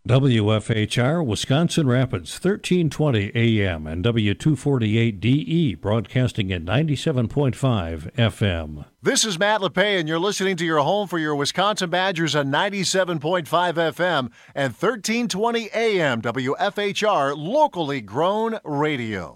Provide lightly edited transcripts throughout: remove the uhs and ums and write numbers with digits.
WFHR, Wisconsin Rapids, 1320 AM and W248DE, broadcasting at 97.5 FM. This is Matt LePay, and you're listening to your home for your Wisconsin Badgers on 97.5 FM and 1320 AM, WFHR, locally grown radio.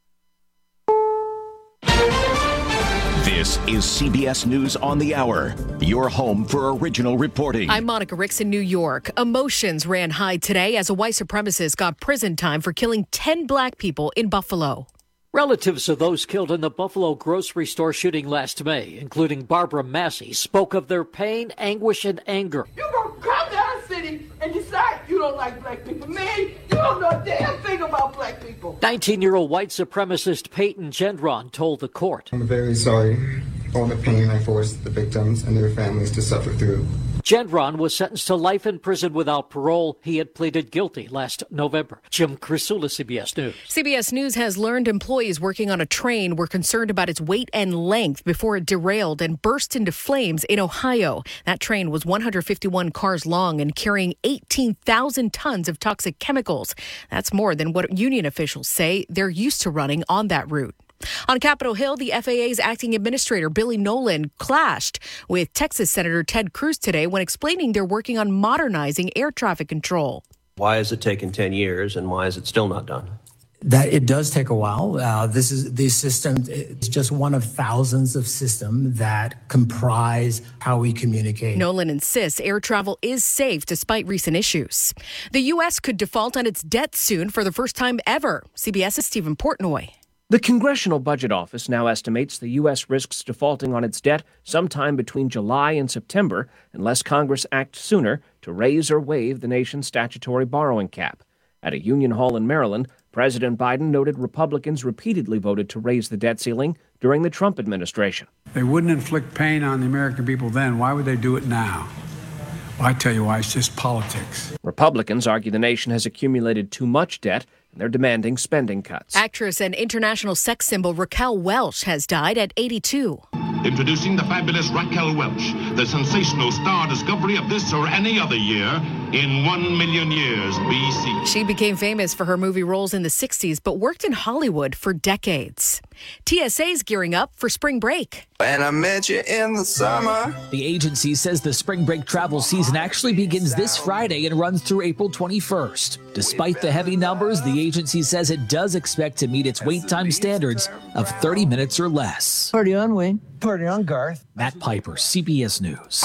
This is CBS News on the Hour, your home for original reporting. I'm Monica Ricks in New York. Emotions ran high today as a white supremacist got prison time for killing 10 black people in Buffalo. Relatives of those killed in the Buffalo grocery store shooting last May, including Barbara Massey, spoke of their pain, anguish, and anger. You gonna come to our city and decide you don't like black people. Man, you don't know a damn thing about black people. 19-year-old white supremacist Peyton Gendron told the court. I'm very sorry for all the pain I forced the victims and their families to suffer through. Gendron was sentenced to life in prison without parole. He had pleaded guilty last November. Jim Crisula, CBS News. CBS News has learned employees working on a train were concerned about its weight and length before it derailed and burst into flames in Ohio. That train was 151 cars long and carrying 18,000 tons of toxic chemicals. That's more than what union officials say they're used to running on that route. On Capitol Hill, the FAA's acting administrator, Billy Nolan, clashed with Texas Senator Ted Cruz today when explaining they're working on modernizing air traffic control. Why has it taken 10 years and why is it still not done? That it does take a while. This system is just one of thousands of systems that comprise how we communicate. Nolan insists air travel is safe despite recent issues. The U.S. could default on its debt soon for the first time ever. CBS's Stephen Portnoy. The Congressional Budget Office now estimates the U.S. risks defaulting on its debt sometime between July and September, unless Congress acts sooner to raise or waive the nation's statutory borrowing cap. At a Union Hall in Maryland, President Biden noted Republicans repeatedly voted to raise the debt ceiling during the Trump administration. They wouldn't inflict pain on the American people then. Why would they do it now? Well, I tell you why, it's just politics. Republicans argue the nation has accumulated too much debt, and they're demanding spending cuts. Actress and international sex symbol Raquel Welch has died at 82. Introducing the fabulous Raquel Welch, the sensational star discovery of this or any other year in 1 million years BC. She became famous for her movie roles in the 60s, but worked in Hollywood for decades. TSA's gearing up for spring break. When I met you in the summer. The agency says the spring break travel season actually begins this Friday and runs through April 21st. Despite the heavy numbers, the agency says it does expect to meet its wait time standards of 30 minutes or less. Party on, Wayne. Party on, Garth. Matt Piper, CBS News.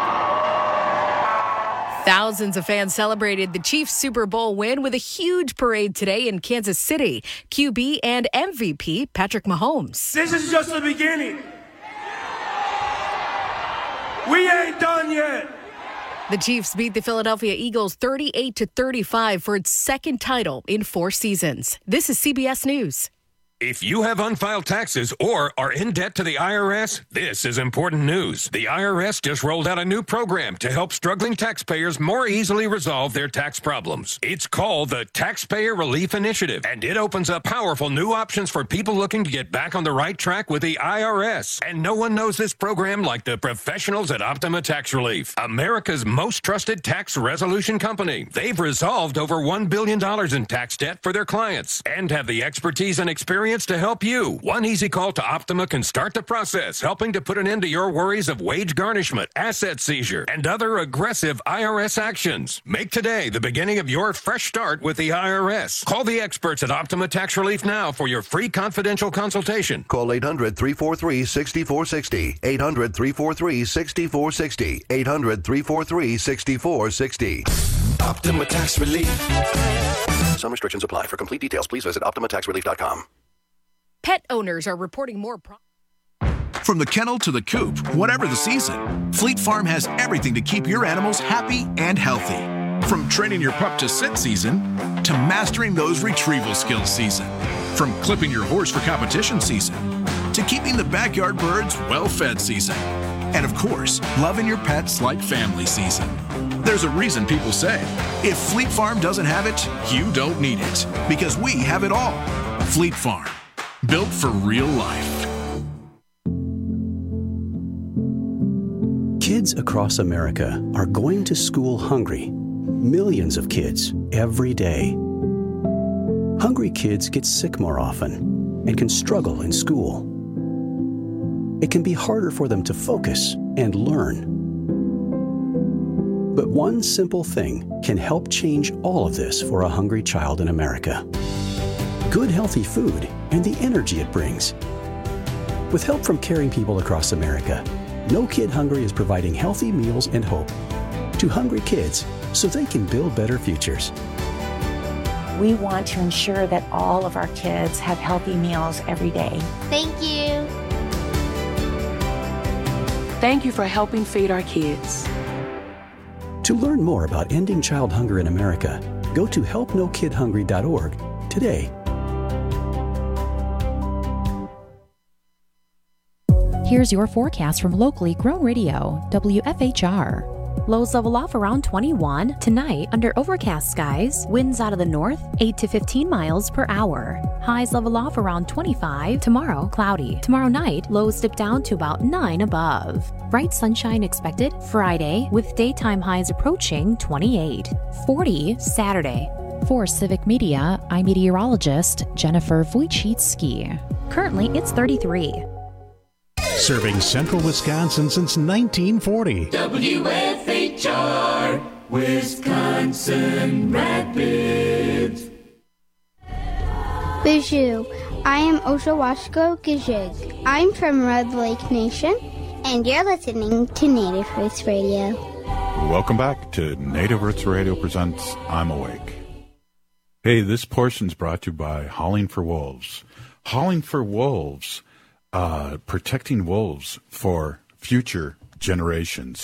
Thousands of fans celebrated the Chiefs' Super Bowl win with a huge parade today in Kansas City. QB and MVP Patrick Mahomes. This is just the beginning. We ain't done yet. The Chiefs beat the Philadelphia Eagles 38-35 for its second title in 4 seasons. This is CBS News. If you have unfiled taxes or are in debt to the IRS, this is important news. The IRS just rolled out a new program to help struggling taxpayers more easily resolve their tax problems. It's called the Taxpayer Relief Initiative, and it opens up powerful new options for people looking to get back on the right track with the IRS. And no one knows this program like the professionals at Optima Tax Relief, America's most trusted tax resolution company. They've resolved over $1 billion in tax debt for their clients and have the expertise and experience to help you. One easy call to Optima can start the process, helping to put an end to your worries of wage garnishment, asset seizure, and other aggressive IRS actions. Make today the beginning of your fresh start with the IRS. Call the experts at Optima Tax Relief now for your free confidential consultation. Call 800-343-6460. 800-343-6460. 800-343-6460. Optima Tax Relief. Some restrictions apply. For complete details, please visit OptimaTaxRelief.com. Pet owners are reporting more From the kennel to the coop, whatever the season, Fleet Farm has everything to keep your animals happy and healthy. From training your pup to sit season, to mastering those retrieval skills season. From clipping your horse for competition season, to keeping the backyard birds well-fed season. And of course, loving your pets like family season. There's a reason people say, if Fleet Farm doesn't have it, you don't need it. Because we have it all. Fleet Farm. Built for real life. Kids across America are going to school hungry. millions of kids every day. Hungry kids get sick more often and can struggle in school. It can be harder for them to focus and learn. But one simple thing can help change all of this for a hungry child in America. Good, healthy food and the energy it brings. With help from caring people across America, No Kid Hungry is providing healthy meals and hope to hungry kids so they can build better futures. We want to ensure that all of our kids have healthy meals every day. Thank you. Thank you for helping feed our kids. To learn more about ending child hunger in America, go to helpnokidhungry.org today. Here's your forecast from locally grown radio, WFHR. Lows level off around 21. Tonight, under overcast skies, winds out of the north, 8 to 15 miles per hour. Highs level off around 25. Tomorrow, cloudy. Tomorrow night, lows dip down to about 9 above. Bright sunshine expected Friday, with daytime highs approaching 28. 40 Saturday. For Civic Media, I'm meteorologist Jennifer Wojcicki. Currently, it's 33. Serving central Wisconsin since 1940. WFHR, Wisconsin Rapids. Bonjour, I am Oshawashko Gijig. I'm from Red Lake Nation, and you're listening to Native Roots Radio. Welcome back to Native Roots Radio presents I'm Awake. Hey, this portion's brought to you by Howling for Wolves. Howling for Wolves, protecting wolves for future generations.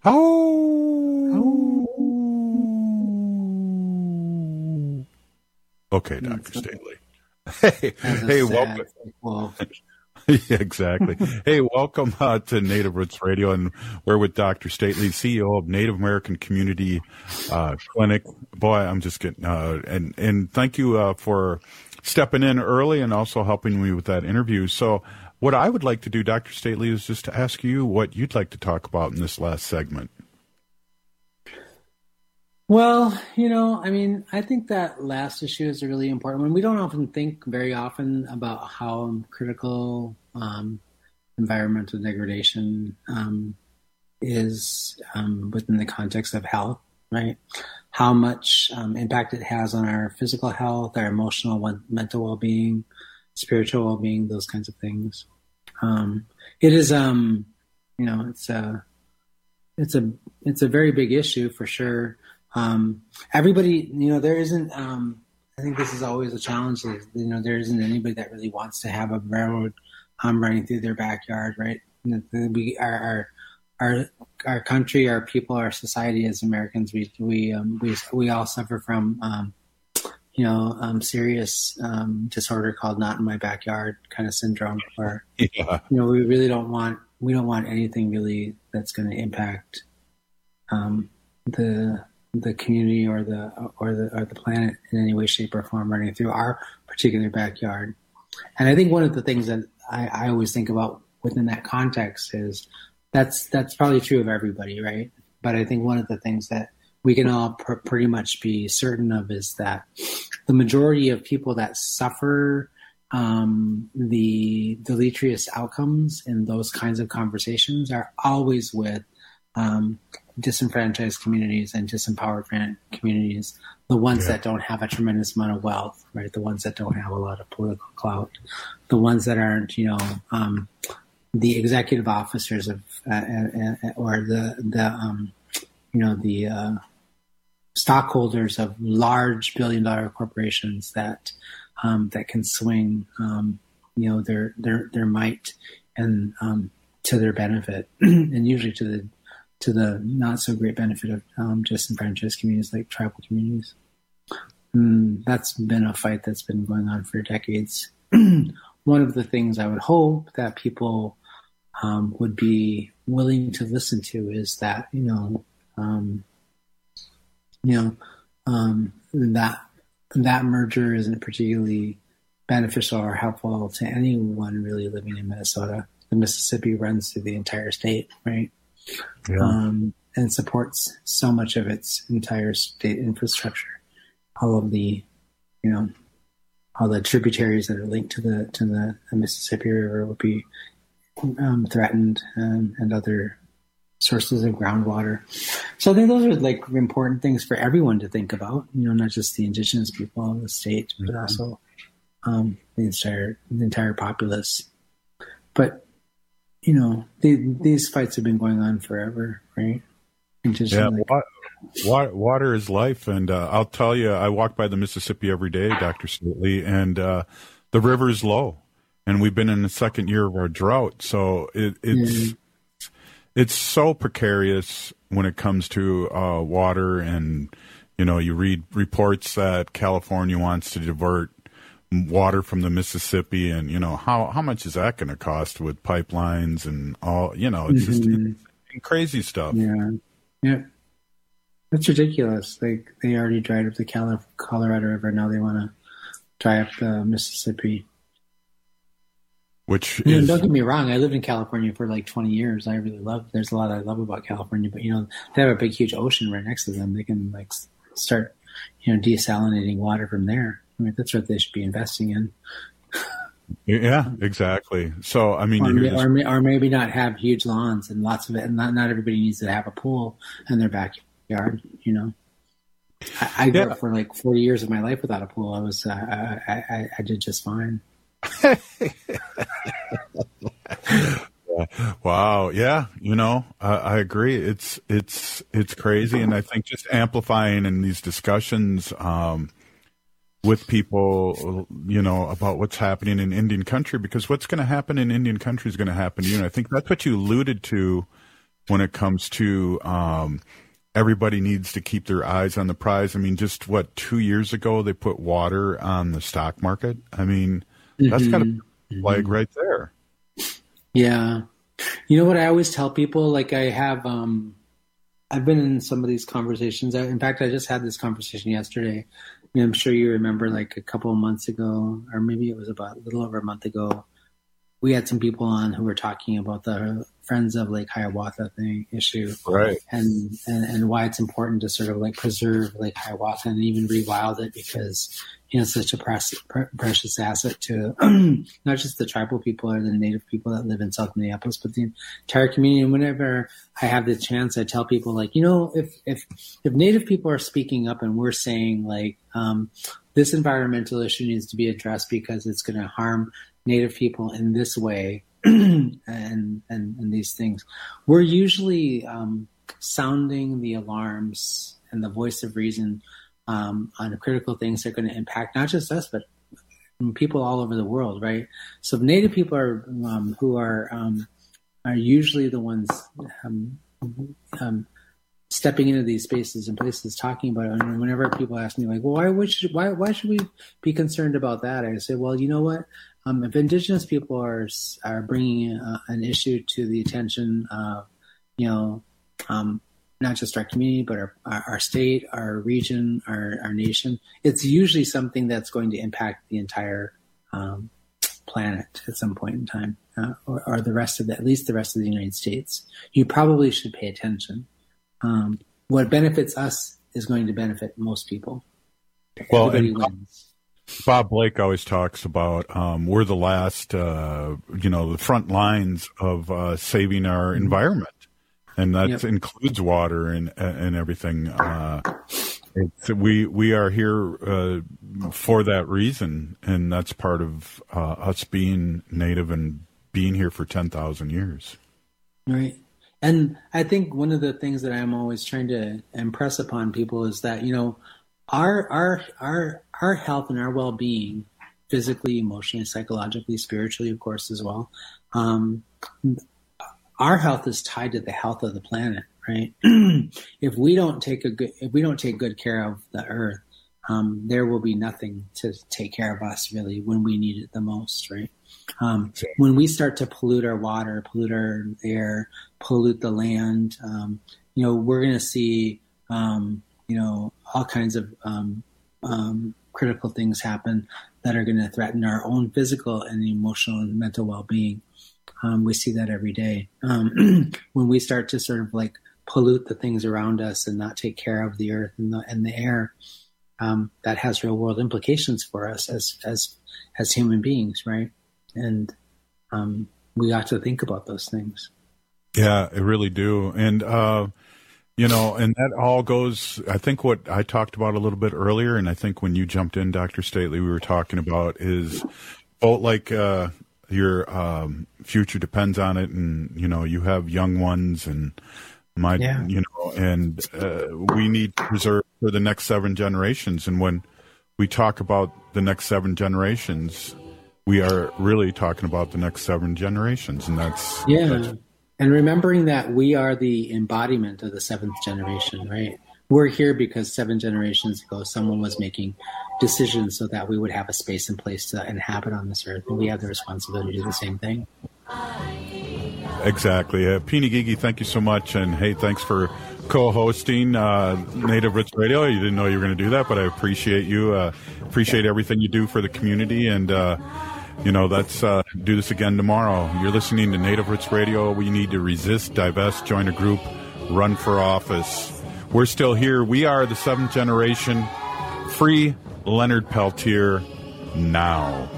Okay, Dr. Staley. Hey, welcome. Yeah, exactly. Hey, welcome to Native Roots Radio, and we're with Dr. Staley, CEO of Native American Community Clinic. Boy, I'm just getting and thank you for stepping in early and also helping me with that interview. So, what I would like to do, Dr. Staley, is just to ask you what you'd like to talk about in this last segment. Well, I think that last issue is a really important one. We don't often think very often about how critical environmental degradation is within the context of health, right? How much impact it has on our physical health, our emotional, mental well-being, spiritual well-being, those kinds of things. It is, it's a very big issue for sure. Everybody, there isn't, I think this is always a challenge. There isn't anybody that really wants to have a railroad running through their backyard, right? We our country, our people, our society as Americans, we all suffer from, serious disorder called "not in my backyard" kind of syndrome, where we really don't want anything really that's going to impact the community or the planet in any way, shape, or form running through our particular backyard. And I think one of the things that I always think about within that context is that's probably true of everybody, right? But I think one of the things that we can all pretty much be certain of is that the majority of people that suffer the deleterious outcomes in those kinds of conversations are always with disenfranchised communities and disempowered communities, the ones that don't have a tremendous amount of wealth, right? The ones that don't have a lot of political clout, the ones that aren't, the executive officers of, or the stockholders of large billion-dollar corporations that can swing, their might and to their benefit, and usually to the not so great benefit of disenfranchised communities like tribal communities. That's been a fight that's been going on for decades. One of the things I would hope that people would be willing to listen to is that that merger isn't particularly beneficial or helpful to anyone really living in Minnesota. The Mississippi runs through the entire state, right? Yeah. and supports so much of its entire state infrastructure. All of the, all the tributaries that are linked to the Mississippi River would be threatened, and other sources of groundwater. So I think those are like important things for everyone to think about. Not just the indigenous people of the state, but also the entire populace. But these fights have been going on forever, right? Water is life, and I'll tell you, I walk by the Mississippi every day, Dr. Stately, and the river is low, and we've been in the second year of our drought, so it's so precarious when it comes to water, and you read reports that California wants to divert water from the Mississippi, and how much is that going to cost with pipelines and all? It's just crazy stuff. Yeah. That's ridiculous. Like, they already dried up the Colorado River. Now they want to dry up the Mississippi. Which is... Don't get me wrong. I lived in California for like 20 years. There's a lot I love about California, but they have a big, huge ocean right next to them. They can like start, desalinating water from there. I mean, that's what they should be investing in. Yeah, exactly. So, I mean, or maybe not have huge lawns and lots of it, and not everybody needs to have a pool in their backyard. I grew up for like 40 years of my life without a pool. I did just fine. Wow. Yeah. I agree. It's crazy. And I think just amplifying in these discussions, with people, about what's happening in Indian country, because what's going to happen in Indian country is going to happen to you. And I think that's what you alluded to when it comes to, everybody needs to keep their eyes on the prize. I mean, just 2 years ago, they put water on the stock market. I mean, that's got a flag right there. Yeah. You know what I always tell people? Like, I have, I've been in some of these conversations. In fact, I just had this conversation yesterday. I'm sure you remember, like a couple of months ago, or maybe it was about a little over a month ago, we had some people on who were talking about the Friends of Lake Hiawatha issue, right? And why it's important to sort of like preserve Lake Hiawatha and even rewild it, because it's such a precious asset to not just the tribal people or the native people that live in South Minneapolis, but the entire community. And whenever I have the chance, I tell people, like, if native people are speaking up and we're saying like this environmental issue needs to be addressed because it's going to harm native people in this way, and these things, we're usually sounding the alarms and the voice of reason on critical things that are going to impact not just us, but people all over the world, right? So native people are who are usually the ones stepping into these spaces and places talking about it. And whenever people ask me, like, well, why should we be concerned about that? I say, well, you know what? If Indigenous people are bringing an issue to the attention of, not just our community, but our state, our region, our nation, it's usually something that's going to impact the entire planet at some point in time, or the rest of at least the rest of the United States. You probably should pay attention. What benefits us is going to benefit most people. Well, everybody wins. Bob Blake always talks about we're the last, the front lines of saving our environment, and that includes water and everything. We are here for that reason, and that's part of us being Native and being here for 10,000 years. Right. And I think one of the things that I'm always trying to impress upon people is that, our health and our well-being, physically, emotionally, psychologically, spiritually, of course, as well. Our health is tied to the health of the planet, right? If we don't take good care of the earth, there will be nothing to take care of us really when we need it the most, right? When we start to pollute our water, pollute our air, pollute the land, we're going to see, all kinds of critical things happen that are going to threaten our own physical and emotional and mental well-being. We see that every day. When we start to sort of like pollute the things around us and not take care of the earth and the air, that has real world implications for us as human beings, right? And we ought to think about those things. Yeah, I really do. And, and that all goes, I think what I talked about a little bit earlier, and I think when you jumped in, Dr. Stately, we were talking about is both like your future depends on it. And, you have young ones and we need to preserve for the next 7 generations. And when we talk about the next 7 generations, we are really talking about the next 7 generations. And that's and remembering that we are the embodiment of the 7th generation, right? We're here because 7 generations ago, someone was making decisions so that we would have a space and place to inhabit on this earth. And we have the responsibility to do the same thing. Exactly. Peony Gigi, thank you so much. And hey, thanks for co-hosting Native Roots Radio. You didn't know you were going to do that, but I appreciate you. Appreciate everything you do for the community. And, let's do this again tomorrow. You're listening to Native Roots Radio. We need to resist, divest, join a group, run for office. We're still here. We are the 7th generation. Free Leonard Peltier now.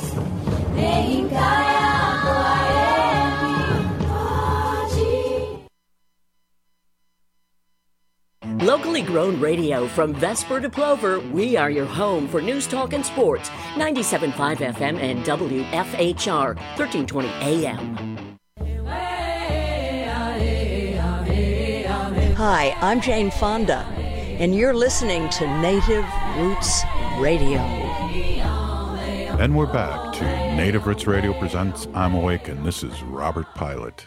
Locally grown radio from Vesper to Plover, we are your home for news, talk, and sports. 97.5 FM and WFHR, 1320 AM. Hi, I'm Jane Fonda, and you're listening to Native Roots Radio. And we're back to Native Roots Radio presents I'm Awake, and this is Robert Pilot.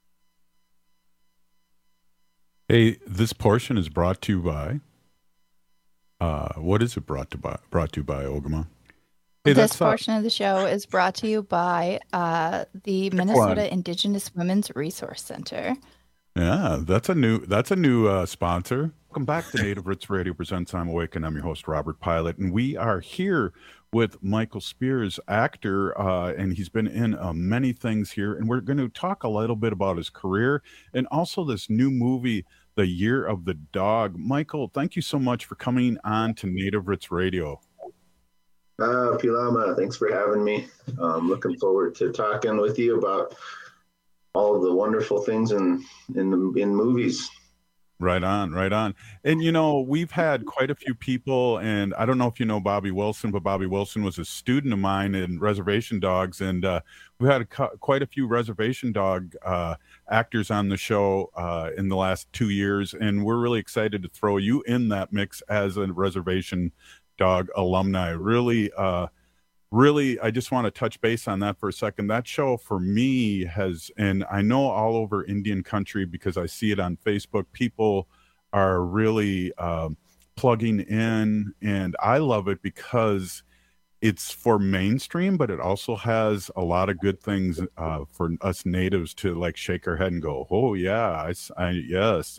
Hey, this portion is brought to you by, what is it brought to you by, Ogama? Hey, this portion of the show is brought to you by the Minnesota Indigenous Women's Resource Center. Yeah, that's a new sponsor. Welcome back to Native Roots Radio presents I'm Awake, and I'm your host, Robert Pilot, and we are here with Michael Spears, actor, and he's been in many things here, and we're going to talk a little bit about his career and also this new movie, The Year of the Dog. Michael, thank you so much for coming on to Native Roots Radio. Pilama, thanks for having me. Looking forward to talking with you about all of the wonderful things in movies. Right on. And, we've had quite a few people, and I don't know if you know Bobby Wilson, but Bobby Wilson was a student of mine in Reservation Dogs, and we had quite a few Reservation Dog actors on the show in the last 2 years, and we're really excited to throw you in that mix as a Reservation Dog alumni. Really, I just want to touch base on that for a second. That show for me and I know all over Indian country because I see it on Facebook, people are really plugging in, and I love it because it's for mainstream, but it also has a lot of good things for us natives to like shake our head and go, oh yeah, yes.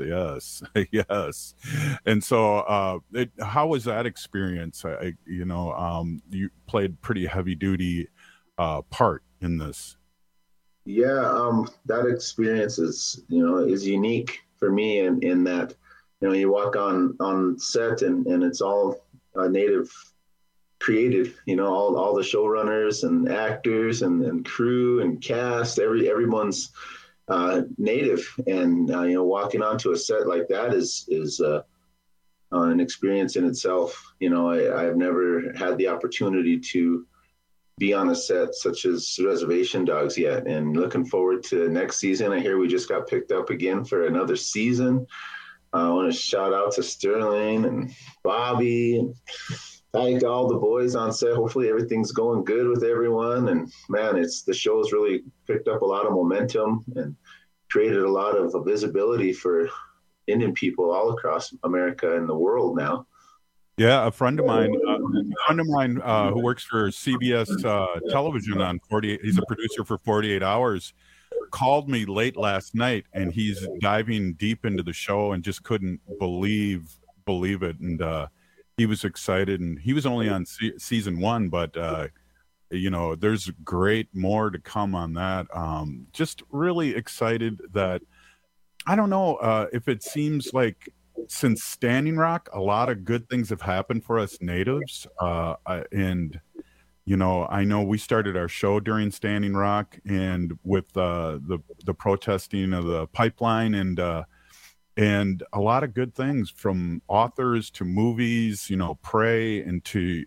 And so how was that experience? You played pretty heavy duty part in this. Yeah, that experience is unique for me in that, you walk on set and it's all native created, all the showrunners and actors and crew and cast, everyone's native, and walking onto a set like that is an experience in itself. I've never had the opportunity to be on a set such as Reservation Dogs yet, and looking forward to next season. I hear we just got picked up again for another season. I want to shout out to Sterling and Bobby and all the boys on set. Hopefully everything's going good with everyone. And man, the show's really picked up a lot of momentum and created a lot of visibility for Indian people all across America and the world now. Yeah, a friend of mine who works for CBS television on 48, he's a producer for 48 Hours, called me late last night, and he's diving deep into the show and just couldn't believe it. And he was excited, and he was only on season 1, but there's great more to come on that. Just really excited that I don't know if it seems like since Standing Rock, a lot of good things have happened for us natives. And, you know, I know we started our show during Standing Rock and with the protesting of the pipeline and a lot of good things from authors to movies, you know, Prey and to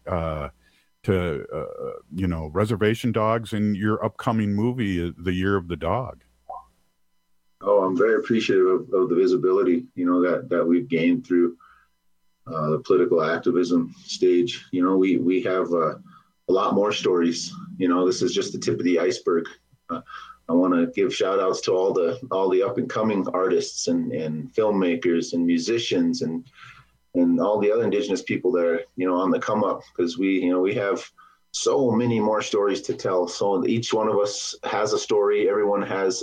you know, Reservation Dogs and your upcoming movie, The Year of the Dog. Oh, I'm very appreciative of the visibility, you know, that we've gained through the political activism stage. You know, we have a lot more stories. You know, this is just the tip of the iceberg. I want to give shout outs to all the up and coming artists and filmmakers and musicians and all the other Indigenous people that are, you know, on the come up, because we have so many more stories to tell. So each one of us has a story. Everyone has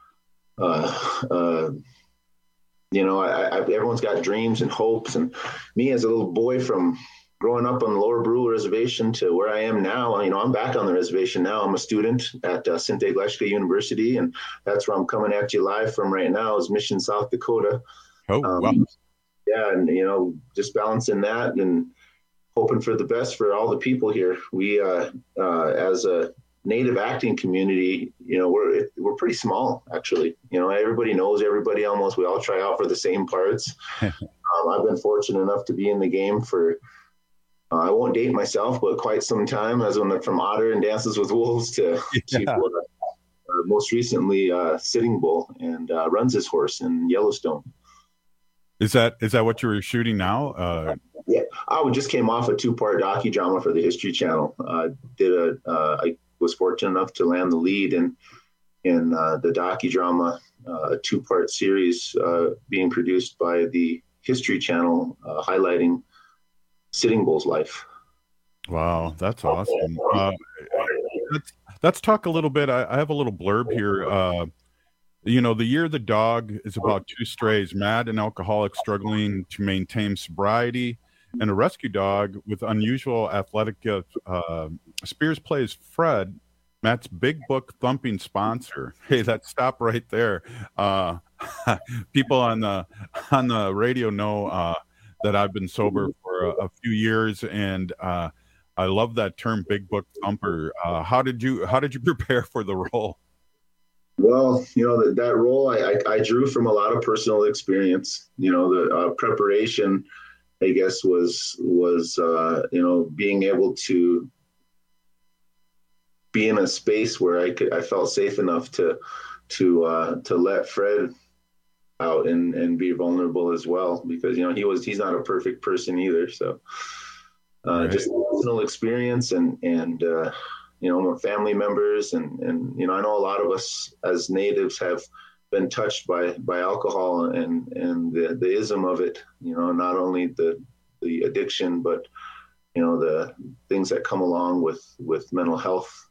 you know, everyone's got dreams and hopes. And me as a little boy from growing up on the Lower Brule Reservation to where I am now, you know, I'm back on the reservation now. I'm a student at Sinte Gleshka University, and that's where I'm coming at you live from right now, is Mission, South Dakota. Oh, wow. Yeah, and, you know, just balancing that and hoping for the best for all the people here. We, as a Native acting community, you know, we're pretty small, actually. You know, everybody knows everybody almost. We all try out for the same parts. I've been fortunate enough to be in the game for, I won't date myself, but quite some time, as from Otter and Dances with Wolves to most recently Sitting Bull and Runs His Horse in Yellowstone. Is that what you were shooting now? Yeah, I just came off a 2-part docudrama for the History Channel. I was fortunate enough to land the lead in the docudrama, a 2-part series being produced by the History Channel, highlighting Sitting Bull's life. Wow, that's awesome. Let's talk a little bit. I have a little blurb here. You know, The Year of the Dog is about 2 strays, mad and alcoholic, struggling to maintain sobriety, and a rescue dog with unusual athletic gifts. Spears plays Fred, Matt's big book thumping sponsor. Hey, that stop right there. People on the radio know that I've been sober for a few years, and I love that term, big book thumper. How did you prepare for the role? Well, you know, that role I drew from a lot of personal experience. You know, the preparation, I guess, was you know, being able to be in a space where I felt safe enough to let Fred out and be vulnerable as well, because, you know, he's not a perfect person either. So right. Just personal experience and you know, family members and, you know, I know a lot of us as natives have been touched by alcohol and the ism of it, you know, not only the addiction, but, you know, the things that come along with mental health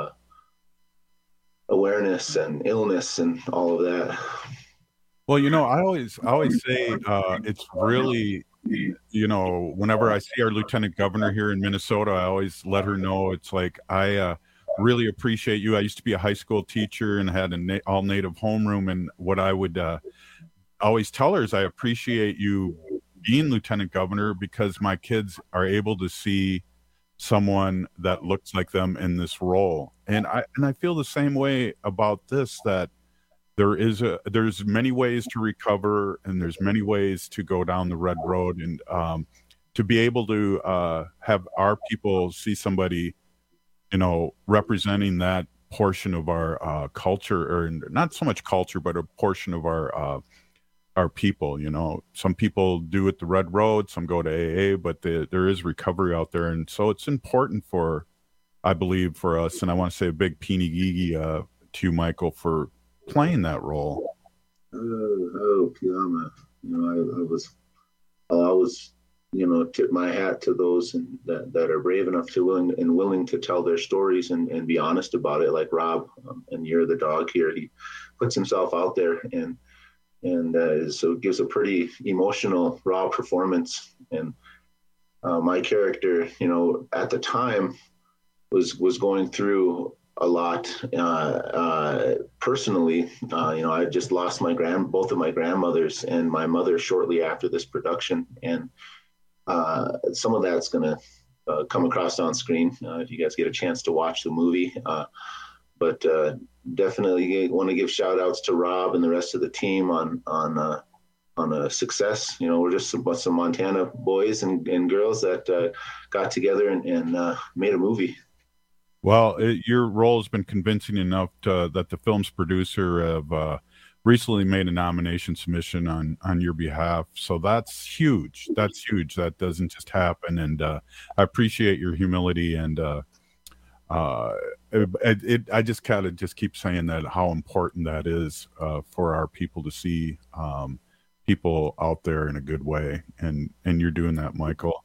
awareness and illness and all of that. Well, you know, I always say it's really, you know, whenever I see our lieutenant governor here in Minnesota, I always let her know, it's like, I really appreciate you. I used to be a high school teacher and had an all native homeroom. And what I would always tell her is I appreciate you being lieutenant governor, because my kids are able to see someone that looks like them in this role. And I feel the same way about this, that there's many ways to recover, and there's many ways to go down the red road, and to be able to have our people see somebody, you know, representing that portion of our culture, or not so much culture, but a portion of our people. You know, some people do it the red road, some go to AA, but there is recovery out there, and so it's important for, I believe, for us. And I want to say a big Pinigigi to you, Michael, for playing that role. Kiama. You know, I was, you know, tip my hat to those that are brave enough to willing to tell their stories and be honest about it. Like Rob and Year of the Dog here, he puts himself out there and so it gives a pretty emotional, raw performance. And my character, you know, at the time was going through a lot. Personally, I just lost both of my grandmothers and my mother shortly after this production, and some of that's going to come across on screen if you guys get a chance to watch the movie. But definitely want to give shout outs to Rob and the rest of the team on a success. We're just some Montana boys and girls that got together and made a movie. Well, your role has been convincing enough that the film's producer have recently made a nomination submission on your behalf. So that's huge. That's huge. That doesn't just happen. And I appreciate your humility. And I just kind of just keep saying that, how important that is for our people to see people out there in a good way. And you're doing that, Michael.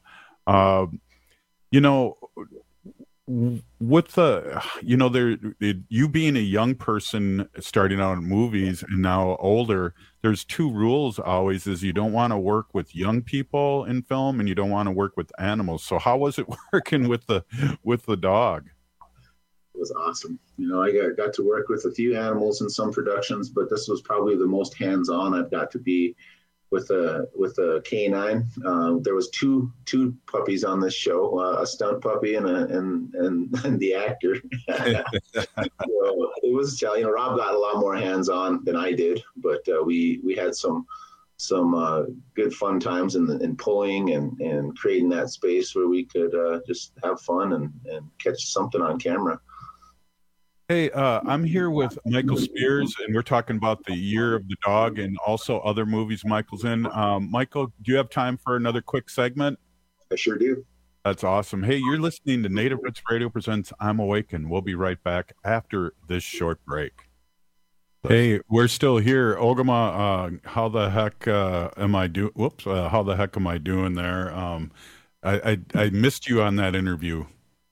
With you being a young person starting out in movies and now older, there's two rules always: is you don't want to work with young people in film and you don't want to work with animals. So how was it working with the dog? It was awesome. I got to work with a few animals in some productions, but this was probably the most hands-on I've got to be with a canine. There was two puppies on this show, a stunt puppy and the actor. So it was, Rob got a lot more hands-on than I did, but we had some good fun times in pulling and creating that space where we could just have fun and catch something on camera. Hey, I'm here with Michael Spears, and we're talking about the Year of the Dog and also other movies Michael's in. Michael, do you have time for another quick segment? I sure do. That's awesome. Hey, you're listening to Native Roots Radio presents I'm Awake, and we'll be right back after this short break. Hey, we're still here. Ogama, how the heck am I doing? Whoops, how the heck am I doing there? I missed you on that interview.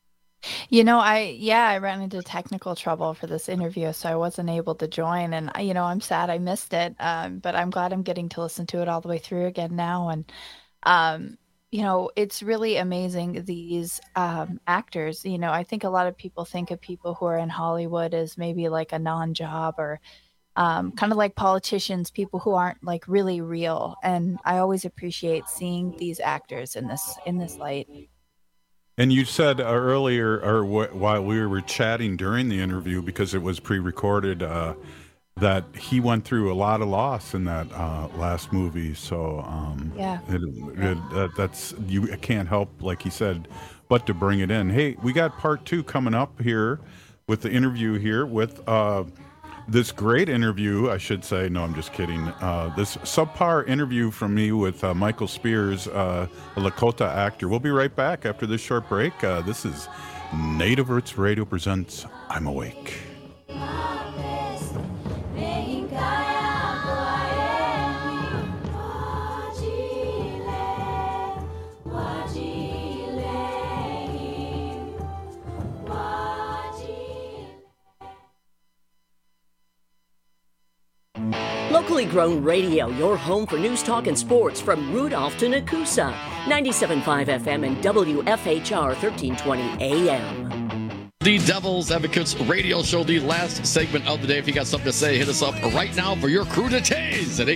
I ran into technical trouble for this interview, so I wasn't able to join, and I'm sad I missed it, but I'm glad I'm getting to listen to it all the way through again now. And it's really amazing, these actors. I think a lot of people think of people who are in Hollywood as maybe like a non-job, or kind of like politicians, people who aren't like really real, and I always appreciate seeing these actors in this light. And you said earlier, or while we were chatting during the interview, because it was pre-recorded, that he went through a lot of loss in that last movie. So that's, you can't help, like he said, but to bring it in. Hey, we got part 2 coming up here with the interview here with this great interview, I should say. No, I'm just kidding. This subpar interview from me with Michael Spears, a Lakota actor. We'll be right back after this short break. This is Native Roots Radio presents I'm Awake. Locally grown radio, your home for news, talk, and sports from Rudolph to Nakusa. 97.5 FM and WFHR 1320 AM. The Devil's Advocates radio show, the last segment of the day. If you got something to say, hit us up right now for your crew to tase at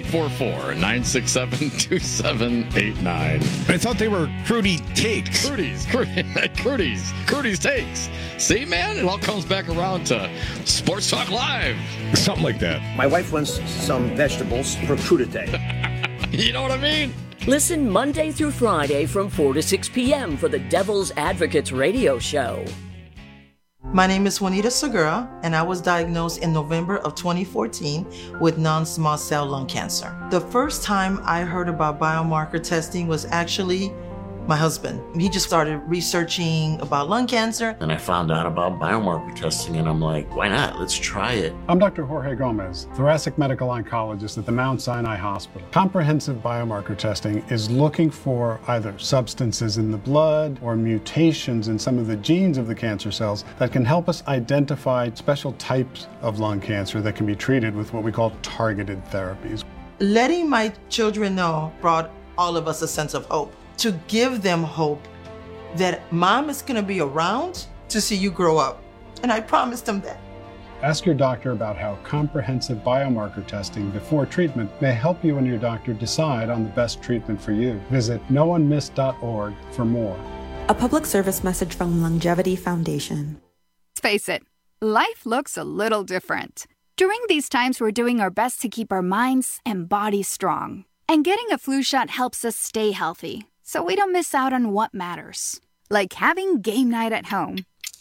844-967-2789. I thought they were Crudy Takes. Crudy's Takes. See, man, it all comes back around to Sports Talk Live. Something like that. My wife wants some vegetables for crudité. You know what I mean? Listen Monday through Friday from 4 to 6 p.m. for the Devil's Advocates radio show. My name is Juanita Segura, and I was diagnosed in November of 2014 with non-small cell lung cancer. The first time I heard about biomarker testing was actually my husband. He just started researching about lung cancer. And I found out about biomarker testing, and I'm like, why not? Let's try it. I'm Dr. Jorge Gomez, thoracic medical oncologist at the Mount Sinai Hospital. Comprehensive biomarker testing is looking for either substances in the blood or mutations in some of the genes of the cancer cells that can help us identify special types of lung cancer that can be treated with what we call targeted therapies. Letting my children know brought all of us a sense of hope. To give them hope that mom is going to be around to see you grow up. and I promised him that. Ask your doctor about how comprehensive biomarker testing before treatment may help you and your doctor decide on the best treatment for you. Visit noonemiss.org for more. A public service message from Longevity Foundation. Let's face it, life looks a little different. During these times, we're doing our best to keep our minds and bodies strong. And getting a flu shot helps us stay healthy, so we don't miss out on what matters. Like having game night at home.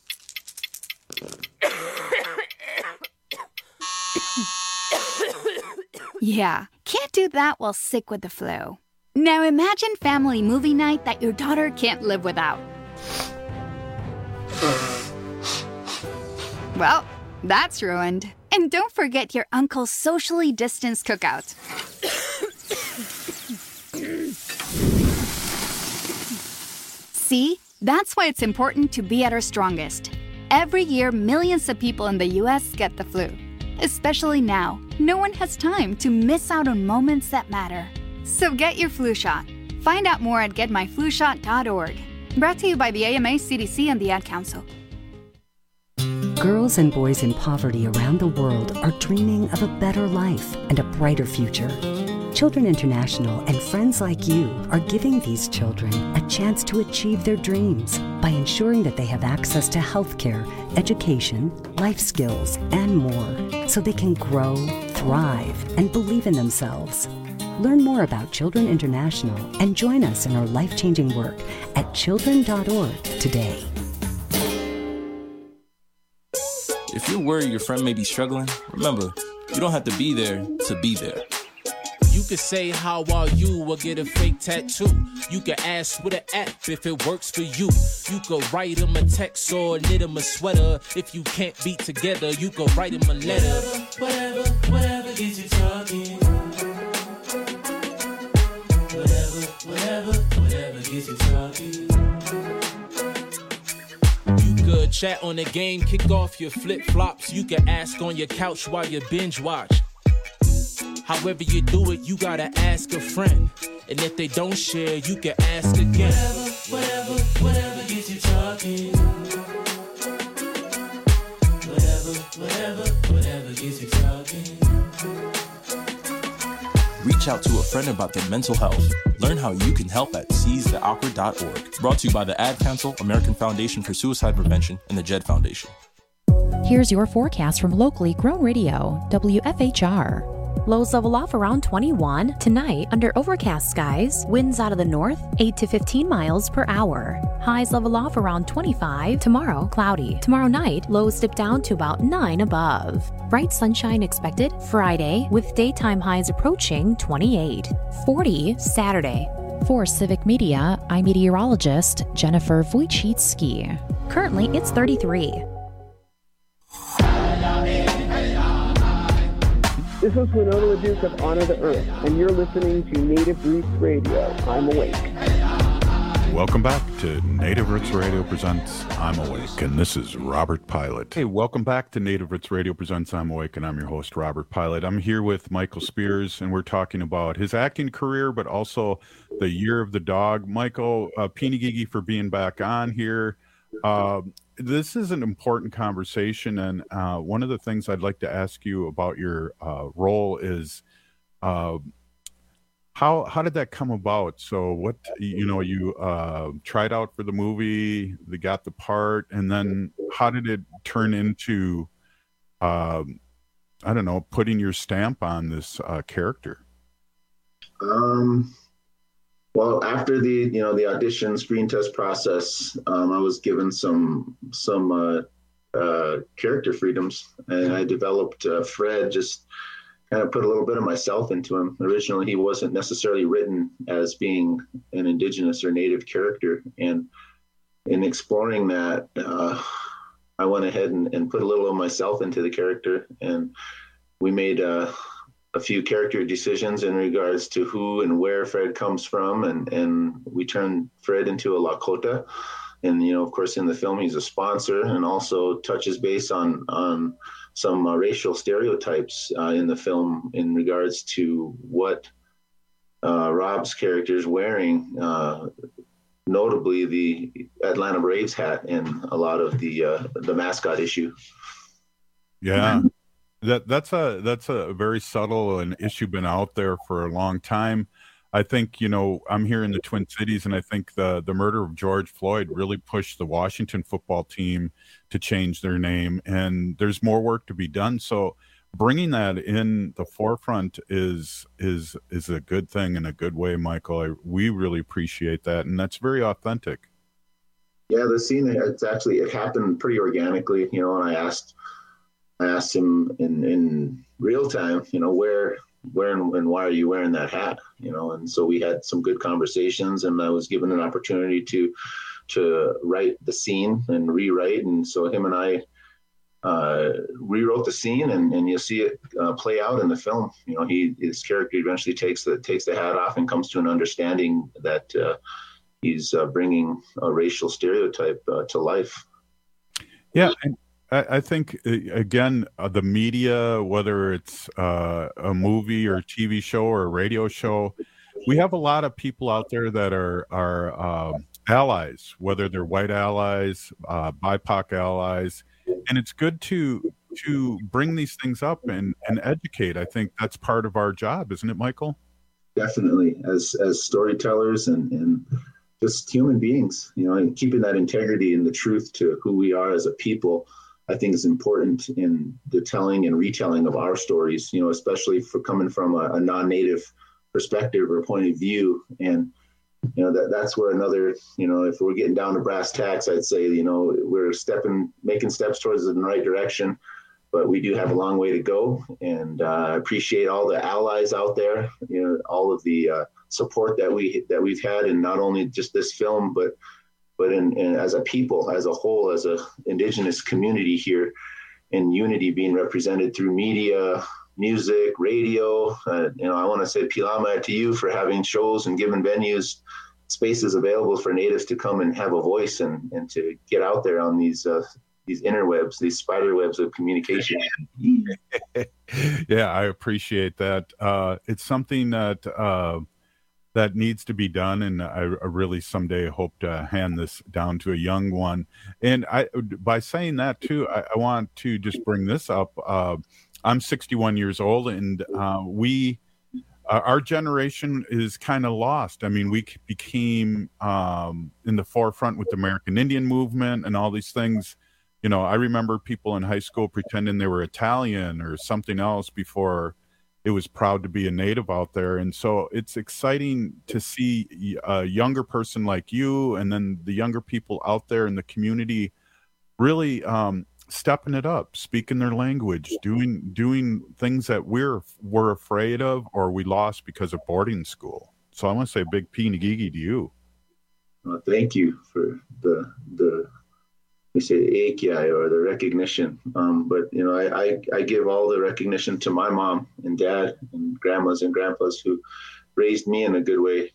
Yeah, can't do that while sick with the flu. Now imagine family movie night that your daughter can't live without. Well, that's ruined. And don't forget your uncle's socially distanced cookout. See? That's why it's important to be at our strongest. Every year, millions of people in the U.S. get the flu. Especially now, no one has time to miss out on moments that matter. So get your flu shot. Find out more at getmyflushot.org. Brought to you by the AMA, CDC, and the Ad Council. Girls and boys in poverty around the world are dreaming of a better life and a brighter future. Children International and friends like you are giving these children a chance to achieve their dreams by ensuring that they have access to healthcare, education, life skills, and more, so they can grow, thrive, and believe in themselves. Learn more about Children International and join us in our life-changing work at children.org today. If you're worried your friend may be struggling, remember, you don't have to be there to be there. You could say, how are you, or get a fake tattoo. You could ask with an app if it works for you. You could write him a text or knit him a sweater. If you can't be together, you could write him a letter. Whatever gets you talking. Whatever gets you talking. You could chat on the game, kick off your flip-flops. You could ask on your couch while you binge watch. However you do it, you gotta ask a friend. And if they don't share, you can ask again. Whatever gets you talking. Whatever gets you talking. Reach out to a friend about their mental health. Learn how you can help at seizetheawkward.org. Brought to you by the Ad Council, American Foundation for Suicide Prevention, and the JED Foundation. Here's your forecast from locally grown radio, WFHR. Lows level off around 21. Tonight, under overcast skies, winds out of the north, 8 to 15 miles per hour. Highs level off around 25. Tomorrow, cloudy. Tomorrow night, lows dip down to about 9 above. Bright sunshine expected Friday, with daytime highs approaching 28. 40 Saturday. For Civic Media, I'm meteorologist Jennifer Wojcicki. Currently, it's 33. This is Winona LaDuke of Honor the Earth, and you're listening to Native Roots Radio. I'm Awake. Welcome back to Native Roots Radio Presents I'm Awake, and this is Robert Pilot. Hey, welcome back to Native Roots Radio Presents I'm Awake, and I'm your host, Robert Pilot. I'm here with Michael Spears, and we're talking about his acting career, but also the Year of the Dog. Michael, Pinigigi for being back on here. This is an important conversation, and one of the things I'd like to ask you about your role is how did that come about? So what, you tried out for the movie, they got the part, and then how did it turn into, putting your stamp on this character? Well, after the audition screen test process, I was given some character freedoms, and I developed Fred. Just kind of put a little bit of myself into him. Originally, he wasn't necessarily written as being an indigenous or native character, and in exploring that, I went ahead and put a little of myself into the character, and we made a few character decisions in regards to who and where Fred comes from, and we turned Fred into a Lakota, and of course in the film he's a sponsor, and also touches base on some racial stereotypes in the film in regards to what Rob's character is wearing. notably the Atlanta Braves hat in a lot of the mascot issue. Yeah. That's a very subtle an issue been out there for a long time. I think, I'm here in the Twin Cities, and I think the murder of George Floyd really pushed the Washington football team to change their name, and there's more work to be done. So bringing that in the forefront is a good thing in a good way, Michael. We really appreciate that, and that's very authentic. Yeah, the scene, it happened pretty organically, and I asked him in real time, where and why are you wearing that hat? And so we had some good conversations, and I was given an opportunity to write the scene and rewrite. And so him and I rewrote the scene, and you'll see it play out in the film. His character eventually takes the hat off and comes to an understanding that he's bringing a racial stereotype to life. Yeah. I think, again, the media, whether it's a movie or a TV show or a radio show, we have a lot of people out there that are allies, whether they're white allies, BIPOC allies, and it's good to bring these things up and educate. I think that's part of our job, isn't it, Michael? Definitely, as storytellers and just human beings, and keeping that integrity and the truth to who we are as a people, I think is important in the telling and retelling of our stories, especially for coming from a non-native perspective or point of view. And, that's where another, if we're getting down to brass tacks, I'd say, we're making steps towards the right direction, but we do have a long way to go. And I appreciate all the allies out there, all of the support that we've had, and not only just this film, but in as a people, as a whole, as a Indigenous community here, in unity being represented through media, music, radio. I want to say Pilama to you for having shows and giving venues spaces available for Natives to come and have a voice and to get out there on these interwebs, these spider webs of communication. Yeah, I appreciate that. It's something that needs to be done, and I really someday hope to hand this down to a young one. And by saying that too, I want to just bring this up. I'm 61 years old, and our generation is kind of lost. I mean, we became in the forefront with the American Indian movement and all these things. I remember people in high school pretending they were Italian or something else before it was proud to be a Native out there. And so it's exciting to see a younger person like you, and then the younger people out there in the community really stepping it up, speaking their language, doing things that we're afraid of or we lost because of boarding school. So I want to say a big Pinigigi to you. Thank you for the we say AKI or the recognition. But I give all the recognition to my mom and dad and grandmas and grandpas who raised me in a good way.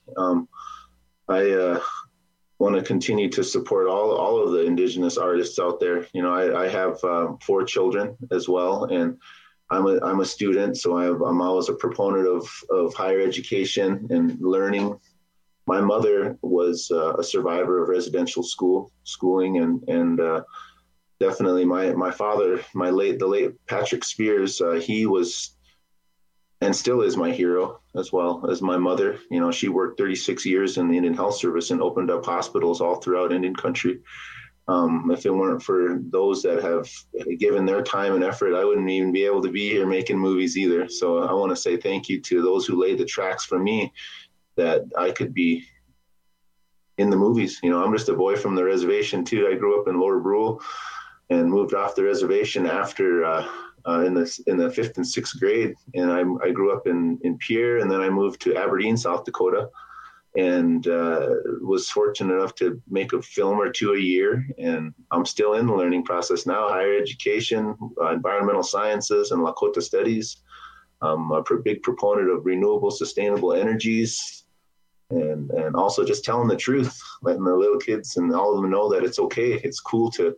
I want to continue to support all of the Indigenous artists out there. I have 4 children as well, and I'm a student, so I'm always a proponent of higher education and learning. My mother was a survivor of residential schooling, and definitely my father, the late Patrick Spears, he was and still is my hero, as well as my mother. She worked 36 years in the Indian Health Service and opened up hospitals all throughout Indian country. If it weren't for those that have given their time and effort, I wouldn't even be able to be here making movies either. So I want to say thank you to those who laid the tracks for me, that I could be in the movies. I'm just a boy from the reservation too. I grew up in Lower Brule and moved off the reservation after in the 5th and 6th grade. And I grew up in Pierre, and then I moved to Aberdeen, South Dakota, and was fortunate enough to make a film or 2 a year. And I'm still in the learning process now, higher education, environmental sciences, and Lakota studies. I'm a big proponent of renewable, sustainable energies, and also just telling the truth, letting the little kids and all of them know that it's okay. It's cool to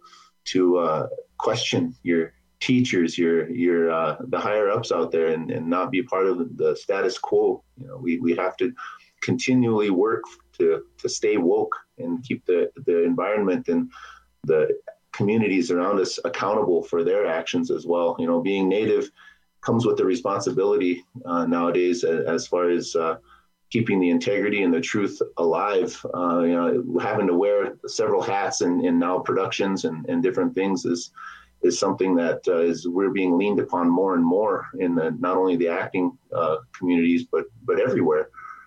question your teachers, your the higher ups out there, and not be part of the status quo. We have to continually work to stay woke and keep the environment and the communities around us accountable for their actions as well. You know, being Native comes with the responsibility nowadays as far as keeping the integrity and the truth alive. You know, having to wear several hats in now productions and different things is something that we're being leaned upon more and more in not only the acting communities but everywhere.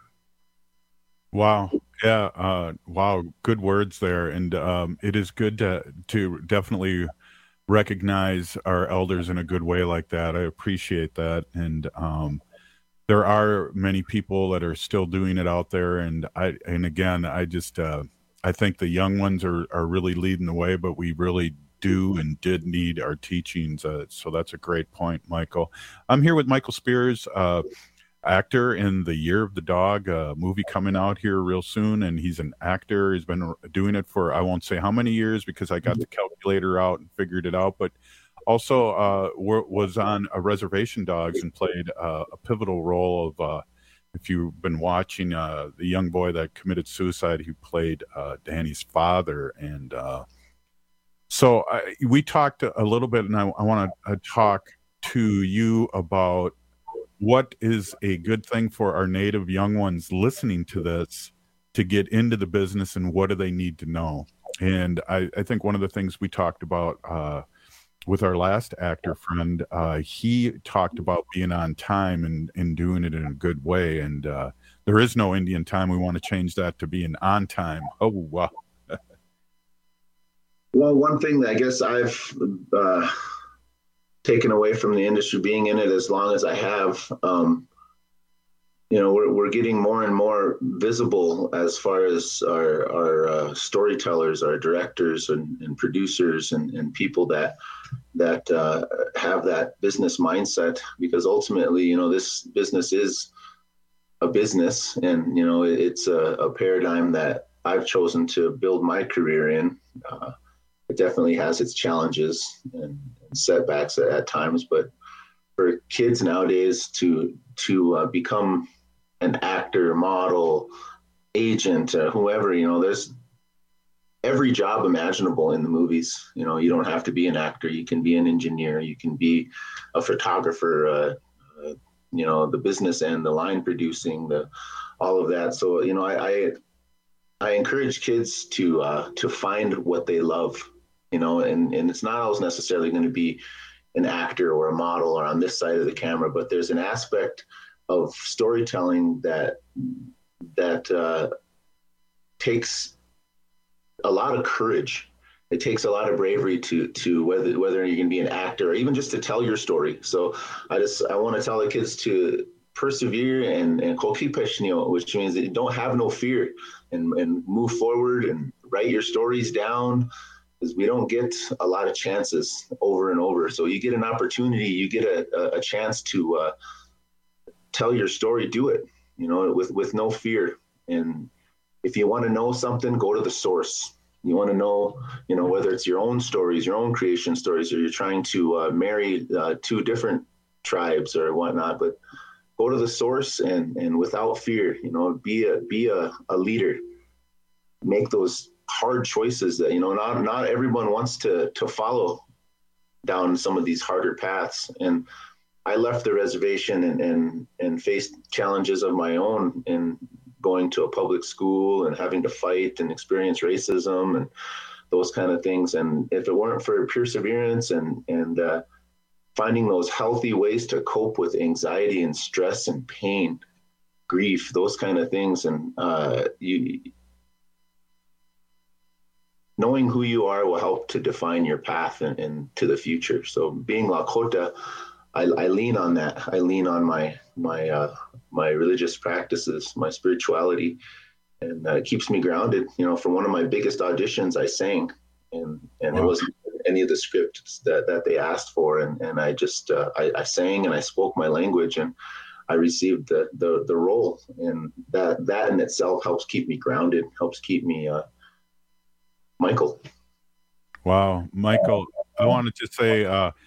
Wow. Yeah. Wow. Good words there. And it is good to definitely recognize our elders in a good way like that. I appreciate that. And there are many people that are still doing it out there. And again, I think the young ones are really leading the way, but we really do and did need our teachings. So that's a great point, Michael. I'm here with Michael Spears, actor in The Year of the Dog, a movie coming out here real soon, and he's an actor. He's been doing it for, I won't say how many years because I got the calculator out and figured it out, but also was on a Reservation Dogs and played a pivotal role of, if you've been watching, the young boy that committed suicide, he played Danny's father. And so we talked a little bit, and I want to talk to you about what is a good thing for our Native young ones listening to this to get into the business, and what do they need to know? And I think one of the things we talked about with our last actor friend, he talked about being on time and doing it in a good way. And there is no Indian time. We want to change that to being on time. Oh, wow. Well, one thing that I guess I've taken away from the industry, being in it as long as I have, you know, we're getting more and more visible as far as our storytellers, our directors and producers and people that have that business mindset, because ultimately, you know, this business is a business, and, you know, it's a paradigm that I've chosen to build my career in. It definitely has its challenges and setbacks at times, but for kids nowadays to become an actor, model, agent, whoever, you know, there's every job imaginable in the movies. You know, you don't have to be an actor. You can be an engineer. You can be a photographer, you know, the business end, the line producing, all of that. So, you know, I encourage kids to find what they love. You know, and it's not always necessarily going to be an actor or a model or on this side of the camera, but there's an aspect of storytelling that takes a lot of courage. It takes a lot of bravery to whether you can be an actor or even just to tell your story. So I want to tell the kids to persevere and which means that you don't have no fear and move forward and write your stories down. Because we don't get a lot of chances over and over. So you get an opportunity, you get a chance to tell your story, do it, you know, with no fear. And if you want to know something, go to the source. You want to know, you know, whether it's your own stories, your own creation stories, or you're trying to marry two different tribes or whatnot, but go to the source and without fear, you know, be a leader, make those hard choices that, you know, not everyone wants to follow down some of these harder paths. And I left the reservation and faced challenges of my own in going to a public school and having to fight and experience racism and those kind of things. And if it weren't for perseverance and finding those healthy ways to cope with anxiety and stress and pain, grief, those kind of things, and knowing who you are will help to define your path and to the future. So being Lakota, I lean on that. I lean on my religious practices, my spirituality, and it keeps me grounded. You know, for one of my biggest auditions, I sang, and wow. It wasn't any of the scripts that they asked for, and I just I sang and I spoke my language, and I received the role, and that in itself helps keep me grounded, helps keep me Michael. Wow, Michael, I wanted to say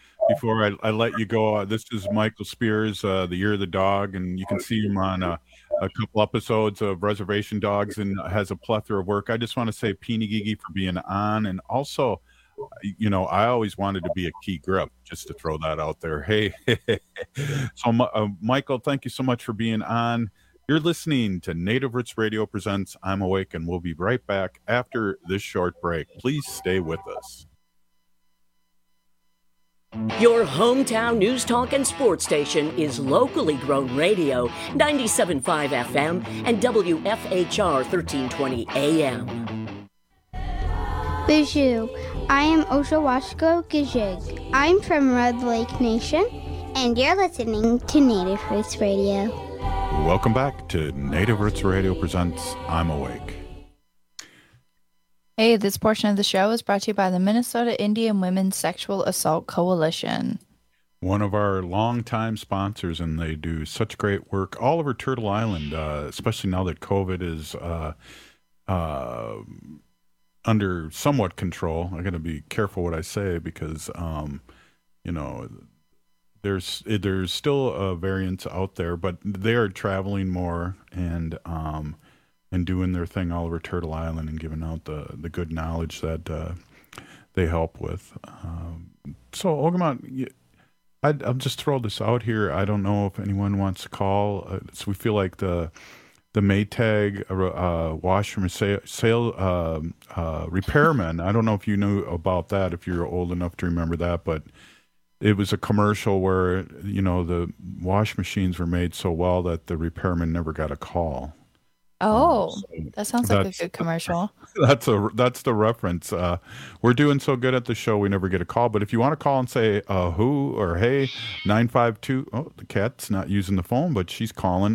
before I let you go, this is Michael Spears, The Year of the Dog, and you can see him on a couple episodes of Reservation Dogs and has a plethora of work. I just want to say Peeny Gigi for being on, and also, I always wanted to be a key grip, just to throw that out there. Hey, so Michael, thank you so much for being on. You're listening to Native Roots Radio presents I'm Awake, and we'll be right back after this short break. Please stay with us. Your hometown news, talk, and sports station is locally grown radio, 97.5 FM and WFHR 1320 AM. Bijou, I am Oshawashko Gijig. I'm from Red Lake Nation, and you're listening to Native Roots Radio. Welcome back to Native Roots Radio presents I'm Awake. Hey, this portion of the show is brought to you by the Minnesota Indian Women's Sexual Assault Coalition. One of our longtime sponsors, and they do such great work all over Turtle Island, especially now that COVID is under somewhat control. I got to be careful what I say because, there's still variants out there, but they are traveling more and doing their thing all over Turtle Island and giving out the good knowledge that they help with. So, Ogimat, I'll just throw this out here. I don't know if anyone wants to call. So we feel like the Maytag washroom sale repairman. I don't know if you knew about that, if you're old enough to remember that, but it was a commercial where, the wash machines were made so well that the repairman never got a call. Oh, that sounds like a good commercial. That's the reference. We're doing so good at the show, we never get a call. But if you want to call and say who or hey, 952. Oh, the cat's not using the phone, but she's calling.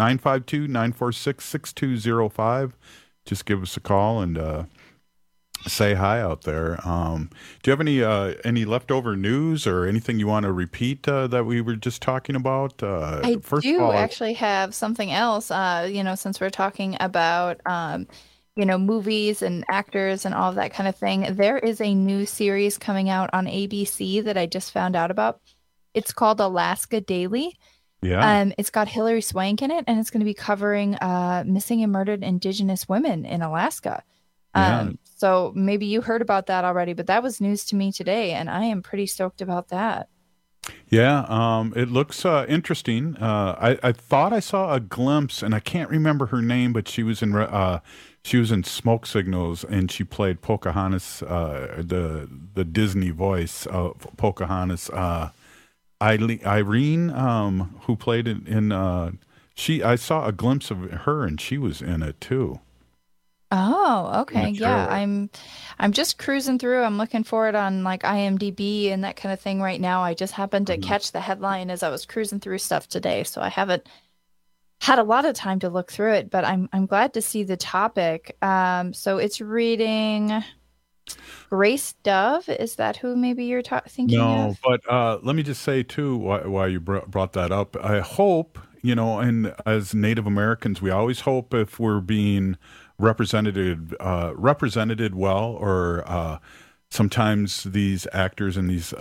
952-946-6205. Just give us a call and say hi out there. Do you have any leftover news or anything you want to repeat that we were just talking about? I actually have something else. Since we're talking about movies and actors and all of that kind of thing, there is a new series coming out on ABC that I just found out about. It's called Alaska Daily. Yeah. It's got Hilary Swank in it, and it's going to be covering missing and murdered Indigenous women in Alaska. So maybe you heard about that already, but that was news to me today, and I am pretty stoked about that. Yeah, it looks interesting. I thought I saw a glimpse, and I can't remember her name, but she was in Smoke Signals, and she played Pocahontas, the Disney voice of Pocahontas. Irene, who played in I saw a glimpse of her, and she was in it too. Oh, okay. Yeah, I'm just cruising through. I'm looking for it on like IMDb and that kind of thing right now. I just happened to catch the headline as I was cruising through stuff today, so I haven't had a lot of time to look through it, but I'm glad to see the topic. So it's reading Grace Dove. Is that who maybe you're thinking of? No, but let me just say too, why you brought that up. I hope, and as Native Americans, we always hope if we're being represented well, or sometimes these actors in these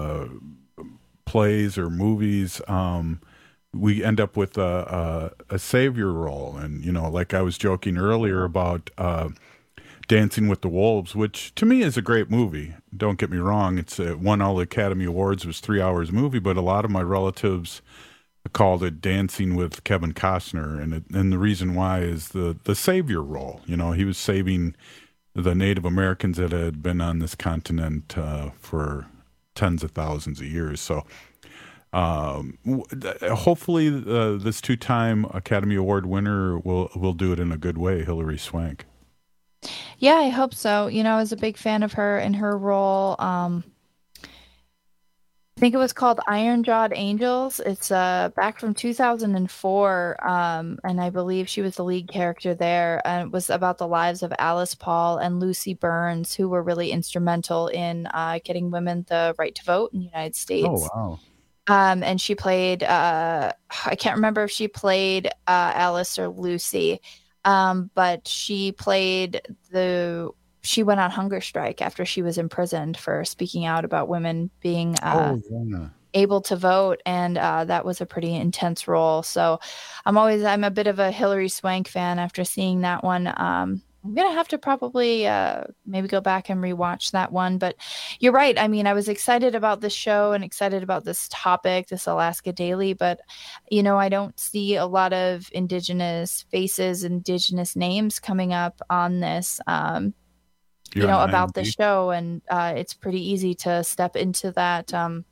plays or movies, we end up with a savior role. And like I was joking earlier about Dancing with the Wolves, which to me is a great movie. Don't get me wrong; it's won all the Academy Awards. It was 3 hours movie, but a lot of my relatives called it Dancing with Kevin Costner, and the reason why is the savior role. He was saving the Native Americans that had been on this continent for tens of thousands of years. So hopefully this 2-time Academy Award winner will do it in a good way, Hilary Swank. Yeah, I hope so. I was a big fan of her in her role. I think it was called Iron Jawed Angels. It's back from 2004, and I believe she was the lead character there. And it was about the lives of Alice Paul and Lucy Burns, who were really instrumental in getting women the right to vote in the United States. Oh, wow. And she played, I can't remember if she played Alice or Lucy, but she went on hunger strike after she was imprisoned for speaking out about women being able to vote, and that was a pretty intense role. So I'm a bit of a Hilary Swank fan after seeing that one. I'm gonna have to probably maybe go back and rewatch that one. But you're right. I mean, I was excited about this show and excited about this topic, this Alaska Daily, but I don't see a lot of Indigenous faces, Indigenous names coming up on this about the show, and it's pretty easy to step into that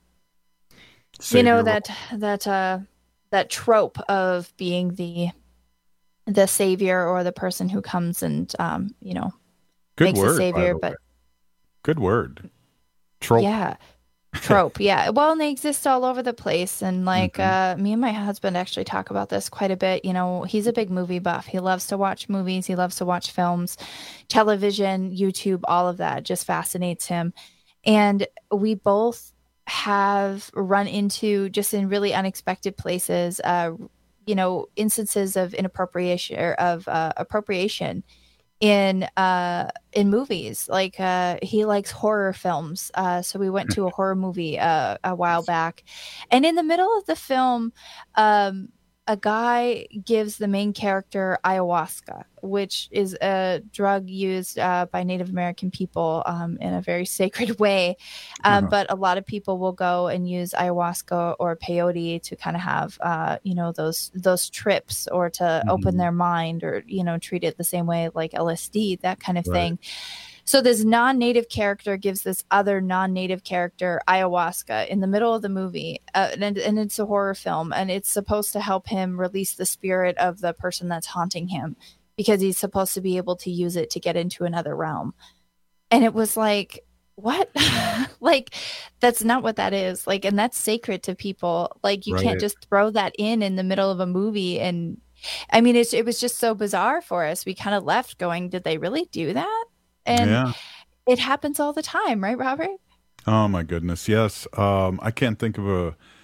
that trope of being the savior or the person who comes and makes a savior. But good word, trope. Yeah, trope. Yeah. Well, and they exist all over the place. And me and my husband actually talk about this quite a bit. He's a big movie buff. He loves to watch movies. He loves to watch films, television, YouTube, all of that just fascinates him. And we both have run into, just in really unexpected places, instances of inappropriation or of appropriation in movies. Like he likes horror films, so we went to a horror movie a while back, and in the middle of the film, a guy gives the main character ayahuasca, which is a drug used by Native American people in a very sacred way. But a lot of people will go and use ayahuasca or peyote to kind of have, those trips, or to open their mind, or, treat it the same way like LSD, that kind of thing. So this non-native character gives this other non-native character ayahuasca in the middle of the movie, and it's a horror film, and it's supposed to help him release the spirit of the person that's haunting him, because he's supposed to be able to use it to get into another realm. And it was like, what? Like, that's not what that is. Like, and that's sacred to people. Like, you can't just throw that in the middle of a movie. And I mean, it was just so bizarre for us. We kind of left going, did they really do that? And it happens all the time, right, Robert? Oh my goodness, yes. I can't think of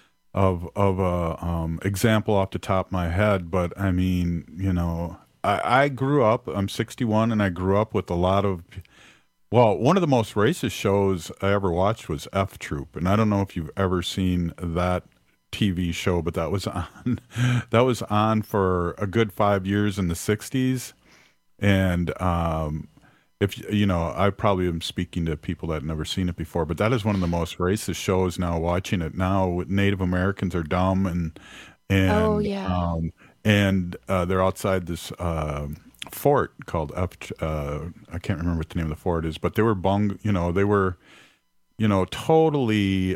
a example off the top of my head, but I mean, I grew up. I'm 61, and I grew up with a lot of. Well, one of the most racist shows I ever watched was F Troop, and I don't know if you've ever seen that TV show, but that was on. That was on for a good 5 years in the 60s, and if I probably am speaking to people that have never seen it before, but that is one of the most racist shows now. Watching it now, Native Americans are dumb, and they're outside this fort called I can't remember what the name of the fort is, but they were totally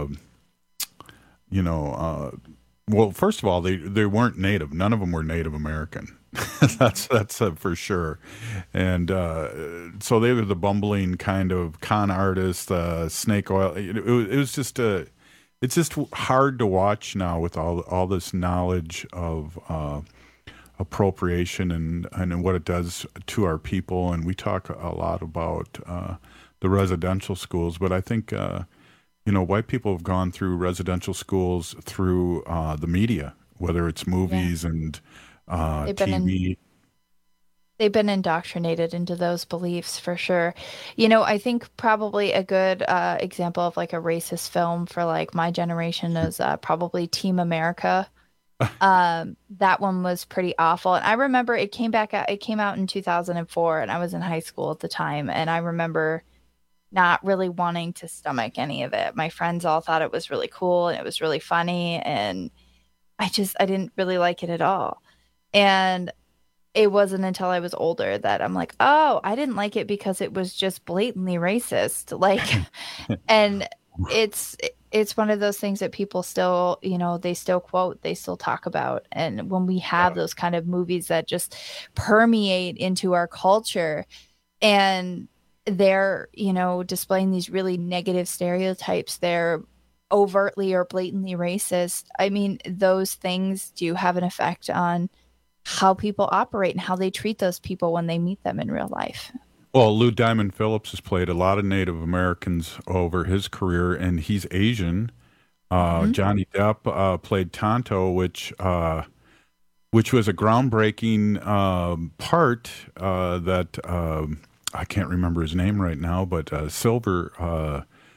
well, first of all, they weren't Native. None of them were Native American. that's for sure. And so they were the bumbling kind of con artist, snake oil. It was just it's just hard to watch now with all this knowledge of appropriation and what it does to our people. And we talk a lot about the residential schools, but I think white people have gone through residential schools through the media, whether it's movies and TV. They've been indoctrinated into those beliefs for sure. I think probably a good example of like a racist film for like my generation is probably Team America. That one was pretty awful. And I remember it came out in 2004, and I was in high school at the time. And I remember not really wanting to stomach any of it. My friends all thought it was really cool and it was really funny. And I didn't really like it at all. And it wasn't until I was older that I'm like, oh, I didn't like it because it was just blatantly racist. Like, and it's one of those things that people still, they still quote, they still talk about. And when we have those kind of movies that just permeate into our culture, and they're, displaying these really negative stereotypes, they're overtly or blatantly racist. I mean, those things do have an effect on how people operate and how they treat those people when they meet them in real life. Well, Lou Diamond Phillips has played a lot of Native Americans over his career, and he's Asian. Johnny Depp played Tonto, which was a groundbreaking part that I can't remember his name right now, but Silver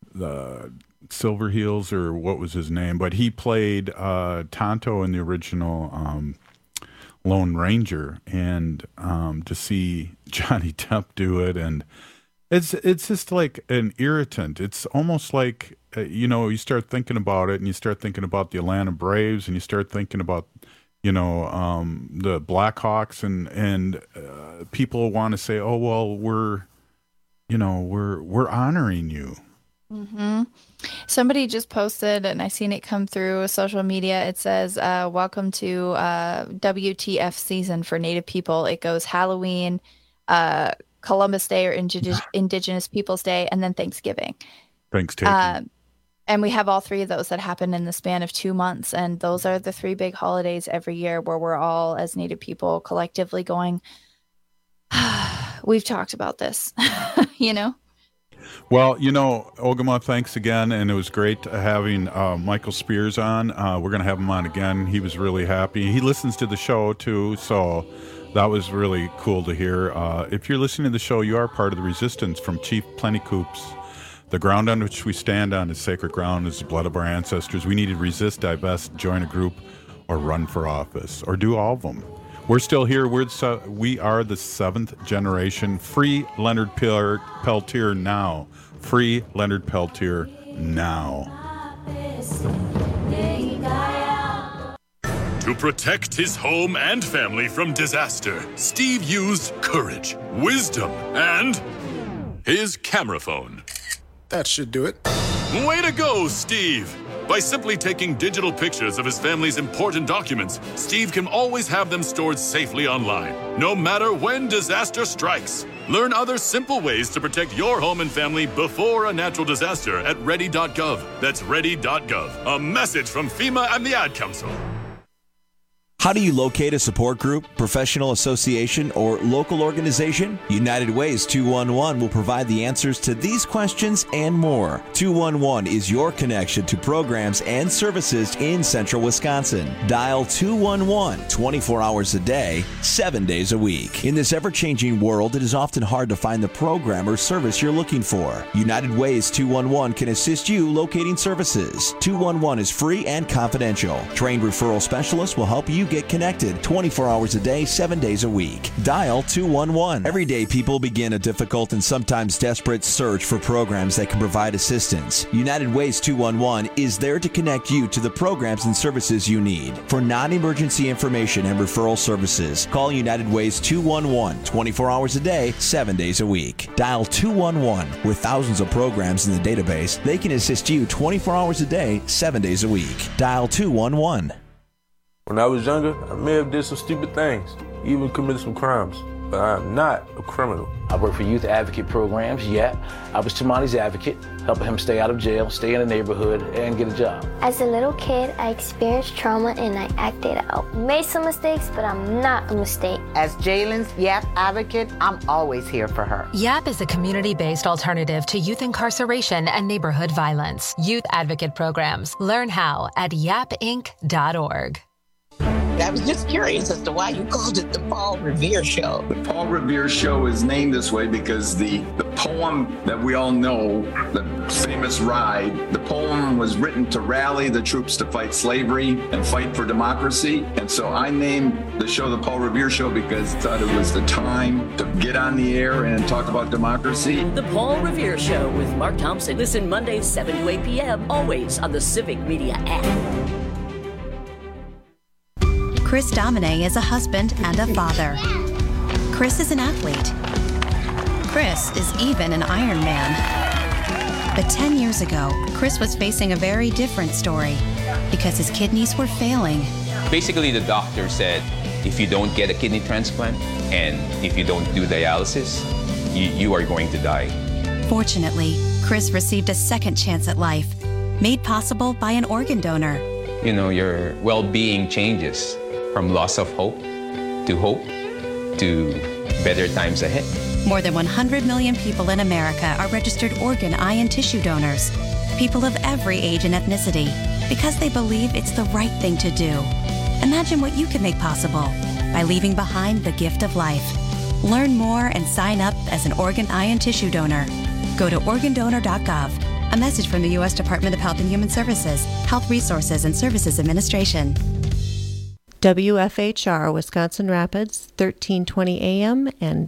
the Silverheels, or what was his name? But he played Tonto in the original Lone Ranger, and to see Johnny Depp do it, and it's just like an irritant. It's almost like you start thinking about it, and you start thinking about the Atlanta Braves, and you start thinking about the Blackhawks, and people want to say, oh well, we're honoring you. Mm-hmm. Somebody just posted, and I seen it come through social media. It says, welcome to WTF season for Native people. It goes Halloween, Columbus Day or Indigenous Peoples Day, and then Thanksgiving. Thanksgiving. And we have all three of those that happen in the span of 2 months. And those are the three big holidays every year where we're all, as Native people, collectively going, we've talked about this, Well, Ogama, thanks again, and it was great having Michael Spears on. We're going to have him on again. He was really happy. He listens to the show, too, so that was really cool to hear. If you're listening to the show, you are part of the resistance from Chief Plentycoops. The ground on which we stand on is sacred ground, is the blood of our ancestors. We need to resist, divest, join a group, or run for office, or do all of them. We're still here. We are the seventh generation. Free Leonard Peltier now. Free Leonard Peltier now. To protect his home and family from disaster, Steve used courage, wisdom, and his camera phone. That should do it. Way to go, Steve! By simply taking digital pictures of his family's important documents, Steve can always have them stored safely online, no matter when disaster strikes. Learn other simple ways to protect your home and family before a natural disaster at ready.gov. That's ready.gov. A message from FEMA and the Ad Council. How do you locate a support group, professional association, or local organization? United Ways 211 will provide the answers to these questions and more. 211 is your connection to programs and services in central Wisconsin. Dial 211 24 hours a day, 7 days a week. In this ever-changing world, it is often hard to find the program or service you're looking for. United Ways 211 can assist you locating services. 211 is free and confidential. Trained referral specialists will help you get connected 24 hours a day, 7 days a week. Dial 211. Every day, people begin a difficult and sometimes desperate search for programs that can provide assistance. United Ways 211 is there to connect you to the programs and services you need. For non-emergency information and referral services, call United Ways 211 24 hours a day, 7 days a week. Dial 211. With thousands of programs in the database, they can assist you 24 hours a day, 7 days a week. Dial 211. When I was younger, I may have did some stupid things, even committed some crimes, but I am not a criminal. I work for youth advocate programs, I was Tamani's advocate, helping him stay out of jail, stay in the neighborhood, and get a job. As a little kid, I experienced trauma and I acted out. Made some mistakes, but I'm not a mistake. As Jalen's YAP advocate, I'm always here for her. YAP is a community-based alternative to youth incarceration and neighborhood violence. Youth advocate programs. Learn how at yapinc.org. I was just curious as to why you called it the Paul Revere Show. The Paul Revere Show is named this way because the poem that we all know, the famous Ride, the poem was written to rally the troops to fight slavery and fight for democracy. And so I named the show the Paul Revere Show because I thought it was the time to get on the air and talk about democracy. The Paul Revere Show with Mark Thompson. Listen Mondays 7 to 8 p.m. always on the Civic Media app. Chris Domine is a husband and a father. Chris is an athlete. Chris is even an Iron Man. But 10 years ago, Chris was facing a very different story because his kidneys were failing. Basically, the doctor said, if you don't get a kidney transplant and if you don't do dialysis, you are going to die. Fortunately, Chris received a second chance at life, made possible by an organ donor. You know, your well-being changes from loss of hope to better times ahead. More than 100 million people in America are registered organ, eye, and tissue donors. People of every age and ethnicity, because they believe it's the right thing to do. Imagine what you can make possible by leaving behind the gift of life. Learn more and sign up as an organ, eye, and tissue donor. Go to organdonor.gov. A message from the U.S. Department of Health and Human Services, Health Resources and Services Administration. WFHR Wisconsin Rapids, 1320 AM and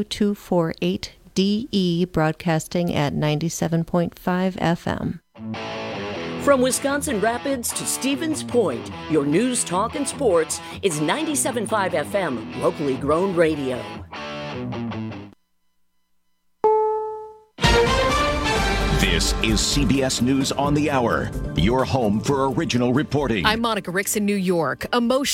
W248DE broadcasting at 97.5 FM. From Wisconsin Rapids to Stevens Point, your news, talk, and sports is 97.5 FM, locally grown radio. This is CBS News on the Hour, your home for original reporting. I'm Monica Ricks in New York. Emotion